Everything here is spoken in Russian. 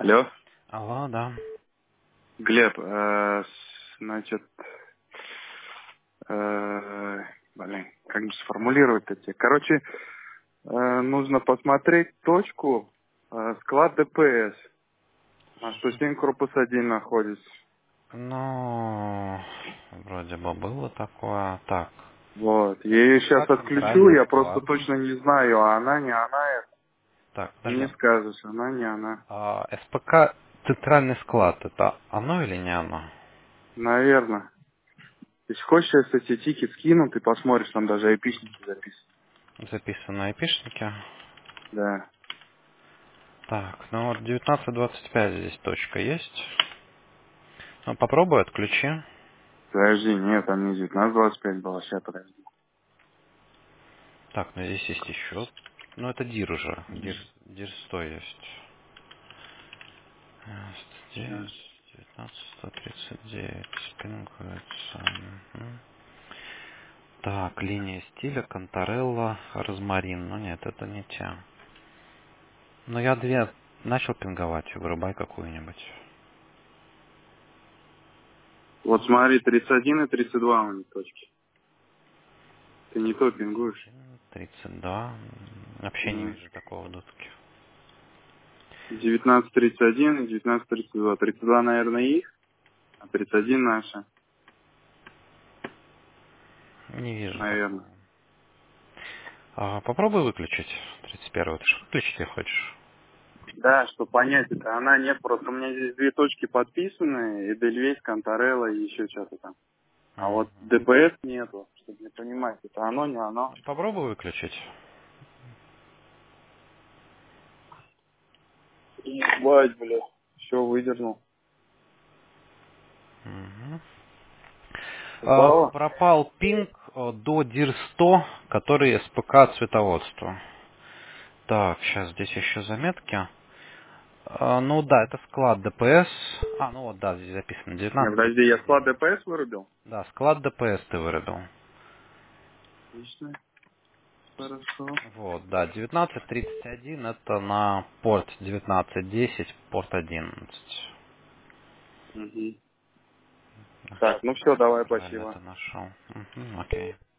Алло, Алло, да. Глеб, значит, блин, как бы сформулировать эти? Короче, нужно посмотреть точку, склад ДПС, на 107 корпус 1 находится. Ну, вроде бы было такое. Так. Вот, я ее сейчас СПК отключу, центральный я просто склад. точно не знаю, она, не она это. Так, И не подожди. скажешь, она, не она. СПК центральный склад, это оно или не оно? Наверное. Если хочешь, сейчас эти тики скину, ты посмотришь, там даже айпишники записаны. Записано айпишники. Да. Так, ну вот 1925 здесь точка есть. Ну, попробуй отключи. Подожди, нет, там не 19-25 было, сейчас подожди. Так, ну здесь есть еще. Ну, это дир уже. Дир 100 есть. 109, 19, 139. Пингуется. Мгм. Так, линия стиля, Конторелла, Розмарин. Ну нет, это не те. Но я две начал пинговать, вырубай какую-нибудь. Вот смотри, 31 и 32 у них точки. Ты не то пингуешь. 31, 32. Вообще не Мгм. вижу такого дудки. 19.31 и 19.32. 32, наверное, их, а 31 наша, Не вижу наверное. такого. Попробуй выключить 31. Ты же выключить ее хочешь? Да, чтобы понять, это она нет, просто у меня здесь две точки подписаны, Эдельвейс, Конторелла и еще что-то там. А вот Мгм. ДПС нету, чтобы не понимать, это оно, не оно. Попробуй выключить. Ебать, блядь, все выдернул. Мгм. Упало? Пропал пинг до DIR 100, который СПК цветоводства. Так, сейчас здесь еще заметки. Ну да, это склад ДПС. Ну вот, да, здесь записано Не, подожди, я склад 1939. ДПС вырубил? Да, склад ДПС ты вырубил. Отлично, хорошо. Вот, да, 1931 это на порт 1910, порт 11. Угу. Ага, Так, ну все, давай, правильно спасибо. это нашел. Мгм, окей.